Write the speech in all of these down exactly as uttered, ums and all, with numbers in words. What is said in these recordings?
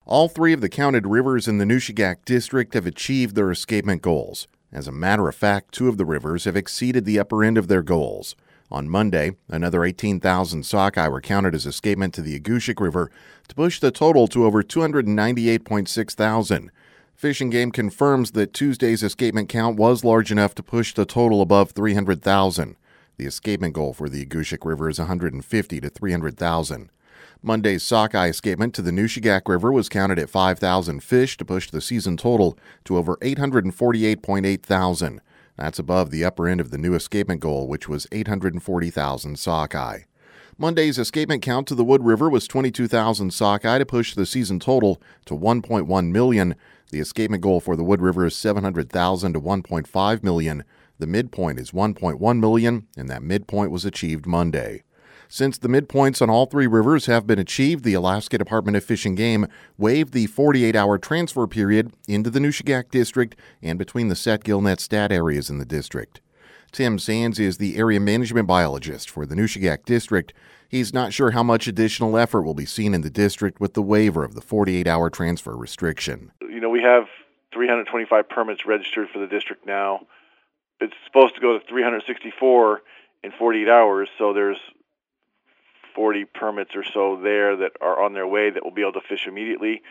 All three of the counted rivers in the Nushagak district have achieved their escapement goals. As a matter of fact, two of the rivers have exceeded the upper end of their goals. On Monday, another eighteen thousand sockeye were counted as escapement to the Agushik River to push the total to over two hundred ninety-eight point six thousand. Fish and Game confirms that Tuesday's escapement count was large enough to push the total above three hundred thousand. The escapement goal for the Agushik River is one hundred fifty to three hundred thousand. Monday's sockeye escapement to the Nushagak River was counted at five thousand fish to push the season total to over eight hundred forty-eight point eight thousand. That's above the upper end of the new escapement goal, which was eight hundred forty thousand sockeye. Monday's escapement count to the Wood River was twenty-two thousand sockeye to push the season total to one point one million. The escapement goal for the Wood River is seven hundred thousand to one point five million. The midpoint is one point one million, and that midpoint was achieved Monday. Since the midpoints on all three rivers have been achieved, the Alaska Department of Fish and Game waived the forty-eight hour transfer period into the Nushagak district and between the Set-Gillnet Stat areas in the district. Tim Sands is the area management biologist for the Nushagak district. He's not sure how much additional effort will be seen in the district with the waiver of the forty-eight hour transfer restriction. You know, we have three hundred twenty-five permits registered for the district now. It's supposed to go to three hundred sixty-four in forty-eight hours, so there's forty permits or so there that are on their way that will be able to fish immediately.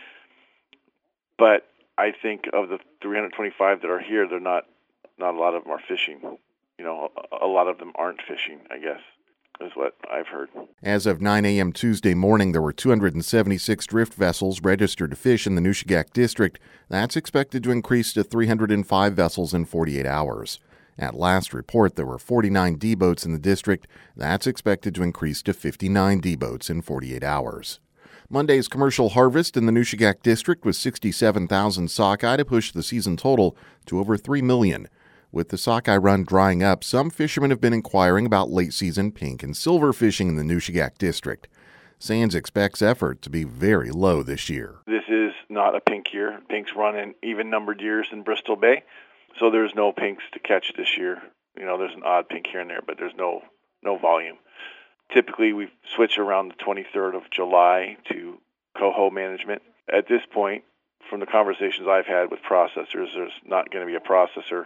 But I think of the three hundred twenty-five that are here, they're not, not a lot of them are fishing. You know, a, a lot of them aren't fishing, I guess, is what I've heard. As of nine a.m. Tuesday morning, there were two hundred seventy-six drift vessels registered to fish in the Nushagak district. That's expected to increase to three hundred five vessels in forty-eight hours. At last report, there were forty-nine D-boats in the district. That's expected to increase to fifty-nine D-boats in forty-eight hours. Monday's commercial harvest in the Nushagak district was sixty-seven thousand sockeye to push the season total to over three million. With the sockeye run drying up, some fishermen have been inquiring about late-season pink and silver fishing in the Nushagak district. Sands expects effort to be very low this year. This is not a pink year. Pinks run in even-numbered years in Bristol Bay. So there's no pinks to catch this year. You know, there's an odd pink here and there, but there's no no volume. Typically, we switch around the twenty-third of July to coho management. At this point, from the conversations I've had with processors, there's not going to be a processor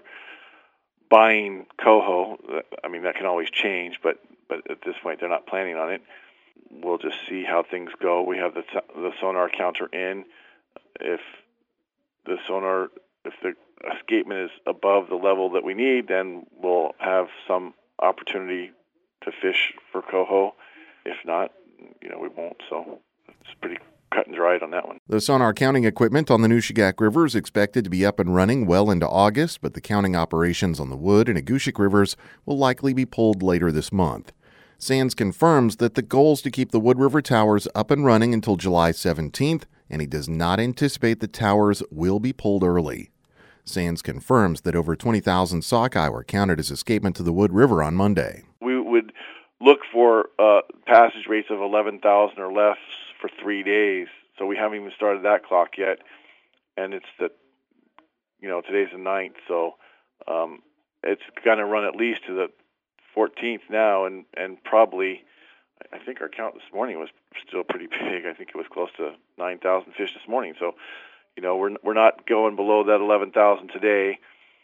buying coho. I mean, that can always change, but, but at this point, they're not planning on it. We'll just see how things go. We have the the sonar counter in. If the sonar, if the escapement is above the level that we need, then we'll have some opportunity to fish for coho. If not, you know, we won't. So it's pretty cut and dried on that one. The sonar counting equipment on the Nushagak River is expected to be up and running well into August, but the counting operations on the Wood and Agushik Rivers will likely be pulled later this month. Sands confirms that the goal is to keep the Wood River towers up and running until July seventeenth, and he does not anticipate the towers will be pulled early. Sands confirms that over twenty thousand sockeye were counted as escapement to the Wood River on Monday. We would look for uh, passage rates of eleven thousand or less for three days, so we haven't even started that clock yet. And it's the, you know, today's the ninth, so um, it's going to run at least to the fourteenth now, and, and probably, I think our count this morning was still pretty big. I think it was close to nine thousand fish this morning, so you know, we're we're not going below that eleven thousand today.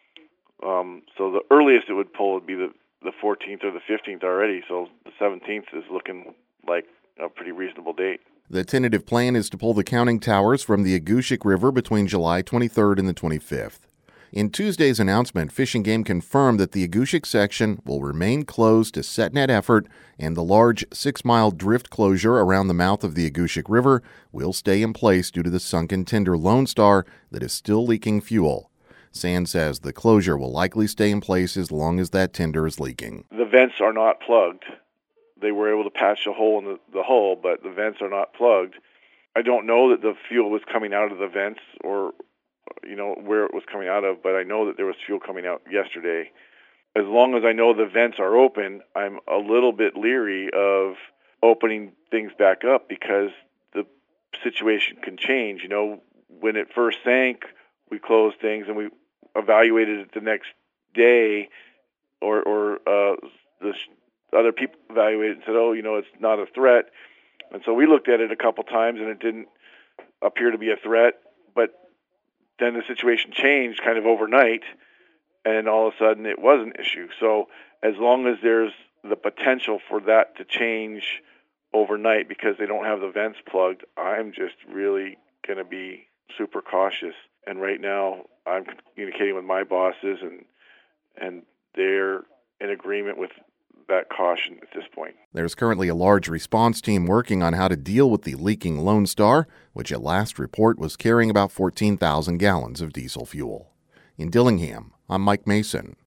Um, so the earliest it would pull would be the, the fourteenth or the fifteenth already. So the seventeenth is looking like a pretty reasonable date. The tentative plan is to pull the counting towers from the Agushik River between July twenty-third and the twenty-fifth. In Tuesday's announcement, Fish and Game confirmed that the Agushik section will remain closed to set-net effort, and the large six-mile drift closure around the mouth of the Agushik River will stay in place due to the sunken tender Lone Star that is still leaking fuel. Sands says the closure will likely stay in place as long as that tender is leaking. The vents are not plugged. They were able to patch a hole in the, the hull, but the vents are not plugged. I don't know that the fuel was coming out of the vents or you know, where it was coming out of, but I know that there was fuel coming out yesterday. As long as I know the vents are open, I'm a little bit leery of opening things back up because the situation can change. You know, when it first sank, we closed things and we evaluated it the next day, or, or uh, the other people evaluated it and said, oh, you know, it's not a threat. And so we looked at it a couple times and it didn't appear to be a threat, but then the situation changed kind of overnight, and all of a sudden it was an issue. So as long as there's the potential for that to change overnight because they don't have the vents plugged, I'm just really going to be super cautious. And right now I'm communicating with my bosses, and and they're in agreement with that caution at this point. There's currently a large response team working on how to deal with the leaking Lone Star, which at last report was carrying about fourteen thousand gallons of diesel fuel. In Dillingham, I'm Mike Mason.